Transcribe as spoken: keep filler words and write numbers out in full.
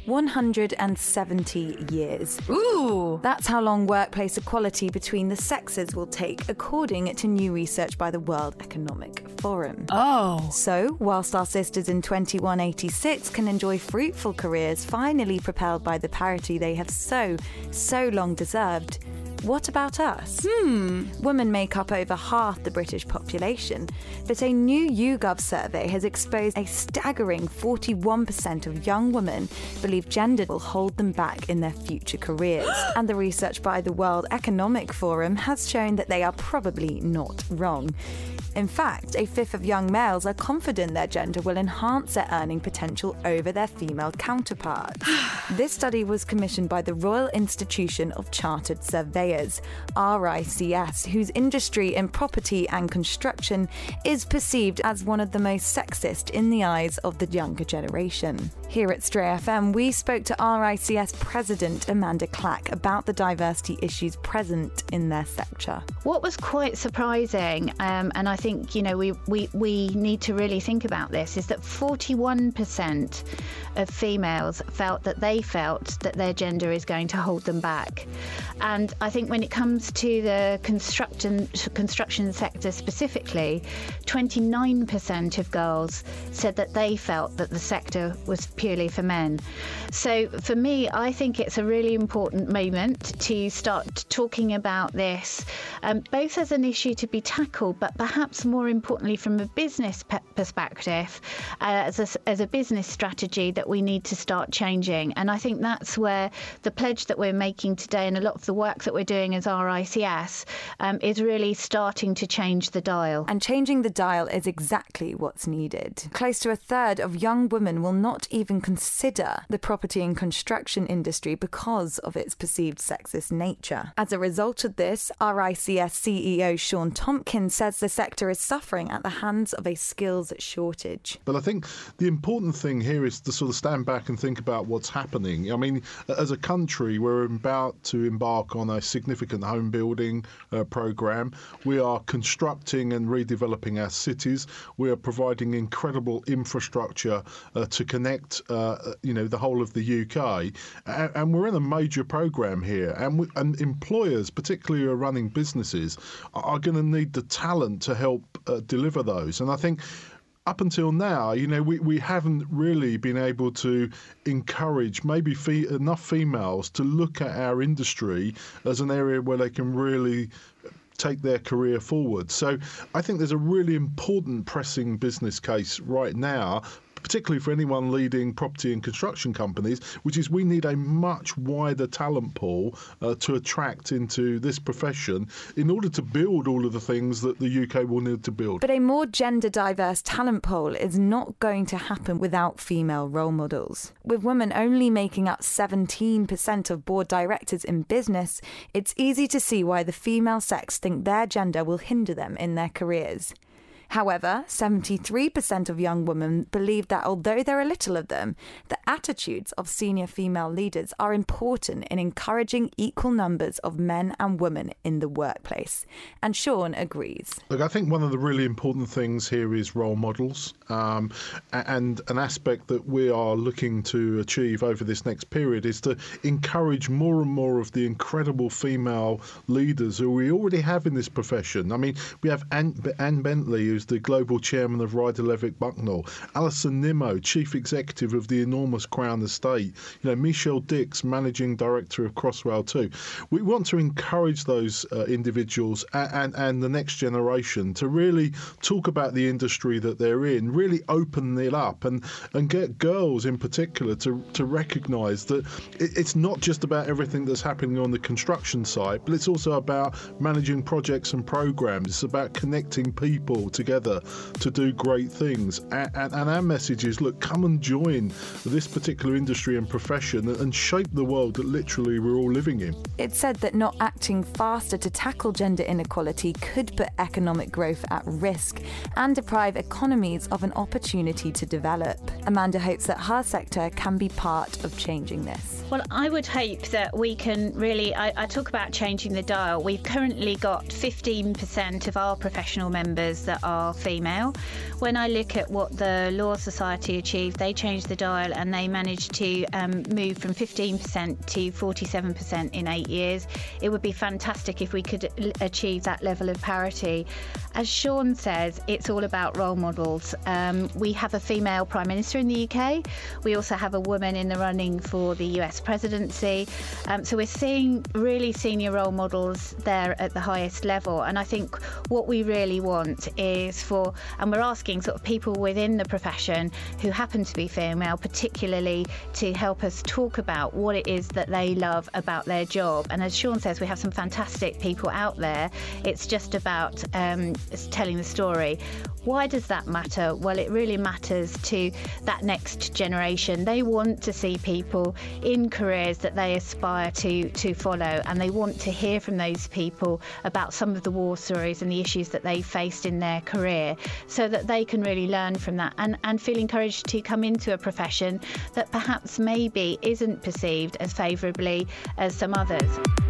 one hundred seventy years. Ooh! That's how long workplace equality between the sexes will take, according to new research by the World Economic Forum. Oh. So, whilst our sisters in twenty-one eighty-six can enjoy fruitful careers finally propelled by the parity they have so, so long deserved, what about us? Hmm. Women make up over half the British population, but a new YouGov survey has exposed a staggering forty-one percent of young women believe gender will hold them back in their future careers. And the research by the World Economic Forum has shown that they are probably not wrong. In fact, a fifth of young males are confident their gender will enhance their earning potential over their female counterparts. This study was commissioned by the Royal Institution of Chartered Surveyors, R I C S, whose industry in property and construction is perceived as one of the most sexist in the eyes of the younger generation. Here at Stray F M, we spoke to R I C S President Amanda Clack about the diversity issues present in their sector. What was quite surprising, um, and I think, you know, we, we, we need to really think about this, is that forty-one percent of females felt that they felt that their gender is going to hold them back. And I think when it comes to the construction, construction sector specifically, twenty-nine percent of girls said that they felt that the sector was purely for men. So for me, I think it's a really important moment to start talking about this, um, both as an issue to be tackled, but perhaps more importantly from a business pe- perspective, uh, as, a, as a business strategy that we need to start changing. And I think that's where the pledge that we're making today and a lot of the work that we're doing as R I C S um, is really starting to change the dial. And changing the dial is exactly what's needed. Close to a third of young women will not even consider the property and construction industry because of its perceived sexist nature. As a result of this, R I C S C E O Sean Tompkins says the sector is suffering at the hands of a skills shortage. But I think the important thing here is to sort of stand back and think about what's happening. I mean, as a country, we're about to embark on a significant home building uh, programme. We are constructing and redeveloping our cities. We are providing incredible infrastructure uh, to connect, uh, you know, the whole of the U K. And, and we're in a major programme here. And, we, and employers, particularly who are running businesses, are, are going to need the talent to help uh, deliver those. And I think up until now, you know, we, we haven't really been able to encourage maybe fe- enough females to look at our industry as an area where they can really take their career forward. So I think there's a really important pressing business case right now, particularly for anyone leading property and construction companies, which is we need a much wider talent pool uh, to attract into this profession in order to build all of the things that the U K will need to build. But a more gender diverse talent pool is not going to happen without female role models. With women only making up seventeen percent of board directors in business, it's easy to see why the female sex think their gender will hinder them in their careers. However, seventy-three percent of young women believe that although there are little of them, the attitudes of senior female leaders are important in encouraging equal numbers of men and women in the workplace. And Sean agrees. Look, I think one of the really important things here is role models, um, and an aspect that we are looking to achieve over this next period is to encourage more and more of the incredible female leaders who we already have in this profession. I mean, we have Anne, Anne Bentley, who's the global chairman of Ryder Levick Bucknell, Alison Nimmo, chief executive of the enormous Crown Estate, you know, Michelle Dix, managing director of Crossrail two. We want to encourage those uh, individuals and, and, and the next generation to really talk about the industry that they're in, really open it up and, and get girls in particular to, to recognise that it, it's not just about everything that's happening on the construction site, but it's also about managing projects and programmes. It's about connecting people together to do great things. And, and, and our message is, look, come and join this particular industry and profession and shape the world that literally we're all living in. It's said that not acting faster to tackle gender inequality could put economic growth at risk and deprive economies of an opportunity to develop. Amanda hopes that her sector can be part of changing this. Well, I would hope that we can really, I, I talk about changing the dial. We've currently got fifteen percent of our professional members that are female. When I look at what the Law Society achieved, they changed the dial and they managed to um, move from fifteen percent to forty-seven percent in eight years. It would be fantastic if we could l- achieve that level of parity. As Sean says, it's all about role models. Um, we have a female Prime Minister in the U K. We also have a woman in the running for the U S presidency. Um, so we're seeing really senior role models there at the highest level. And I think what we really want is for, and we're asking sort of people within the profession who happen to be female, particularly, to help us talk about what it is that they love about their job. And as Sean says, we have some fantastic people out there. It's just about um, telling the story. Why does that matter? Well, it really matters to that next generation. They want to see people in careers that they aspire to to follow, and they want to hear from those people about some of the war stories and the issues that they faced in their career, so that they can really learn from that and, and feel encouraged to come into a profession that perhaps maybe isn't perceived as favourably as some others.